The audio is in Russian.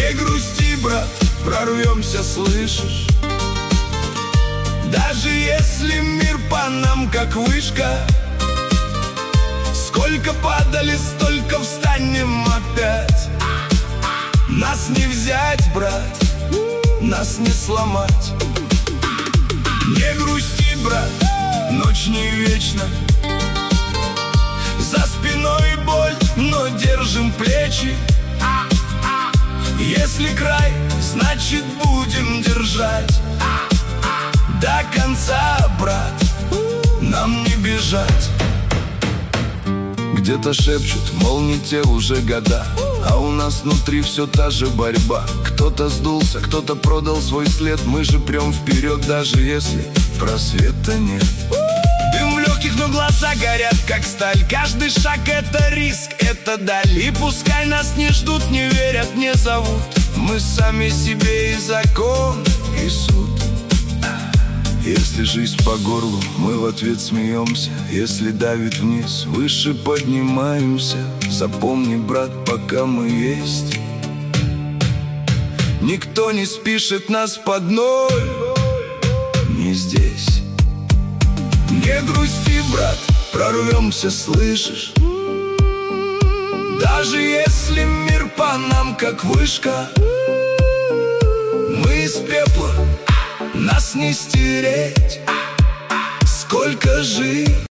Не грусти, брат, прорвемся, слышишь? Даже если мир по нам как вышка, сколько падали, столько встанем опять. Нас не взять, брат, нас не сломать. Не грусти, брат, ночь не вечна. За спиной боль, но держим плечи. Если край, значит будем держать до конца, брат, нам не бежать. Где-то шепчут, мол, не те уже года, а у нас внутри все та же борьба. Кто-то сдулся, кто-то продал свой след. Мы же прям вперед, даже если просвета нет. Дым в легких, но глаза горят, как сталь. Каждый шаг — это риск, это даль. И пускай нас не ждут, не верят, не зовут, мы сами себе и закон, и суд. Если жизнь по горлу, мы в ответ смеемся. Если давит вниз, выше поднимаемся. Запомни, брат, пока мы есть, никто не спишет нас под ноль. Не здесь. Не грусти, брат, прорвемся, слышишь? Даже если мир по нам как вышка, мы из пепла, нас не стереть. Сколько жить?